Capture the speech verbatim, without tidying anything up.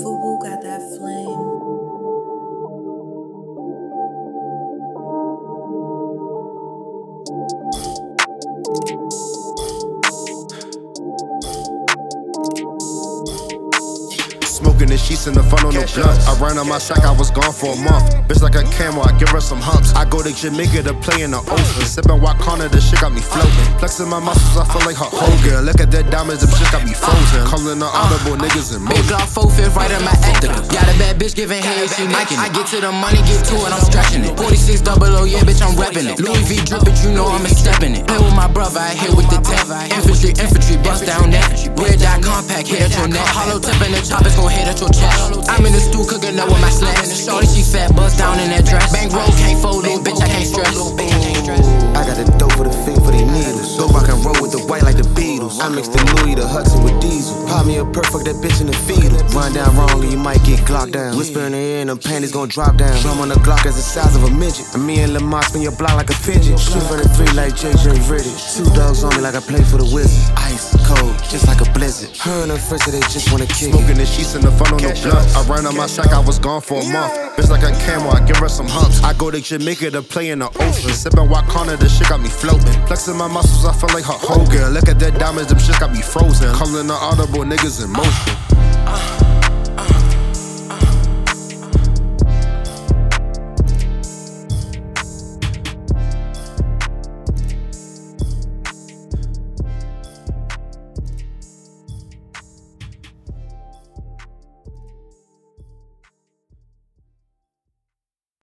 Fubu got that flame. Smoking the sheets in the funnel, no blunt. I ran on my sack, I was gone for a month. Bitch like a camel, I give her some humps. I go to Jamaica to play in the ocean. Sippin' Wakanda, the shit got me floating. Flexing my muscles, I feel like Hulk Hogan. Look at that diamonds, them shit got me frozen. Calling the audible niggas in motion. Big Glock four fifth right in my Activa. Got a bad bitch giving head, she liking it. I get to the money, get to it, I'm stretching it. forty-six double O, yeah, bitch, I'm reppin' it. Louis V drip it, you know I'm a steppin' it. Play with my brother, I hit with the tech. Infantry, infantry, bust down that. Red dot compact, hit at your neck. Hollow tip and the choppers gon' hit at your chest. I'm in the stew cooking up with my slash. Shorty, she fat, bust down in that dress. Bankroll can't fold, little bitch, I can't stress. I got the dope for the fit for the needles. So I can roll with the white like the Beatles. I mix the Louis, the Hudson with Diesel. Pop me a perk, fuck that bitch in the fetal. Run down wrong and you might get Glock down. Whisper in the ear and the panties gon' drop down. Drum on the Glock as the size of a midget. And me and Lamar spin your block like a fidget. Shoot for the three like J J Riddick. Two dogs on me like I play for the Wizards. Ice cold, just like a blizzard. Her and her friends say they just wanna kick it. Smoking the sheets in the funnel, no blunt. I ran on my sack, I was gone for a month. Bitch like a camel, I give her some humps. I go to Jamaica to play in the ocean. Sippin' Wakanda, the shit got me floating. Flexing my muscles, I feel like Hulk Hogan. Look at that diamonds, them shit got me frozen. Calling the audible niggas in motion.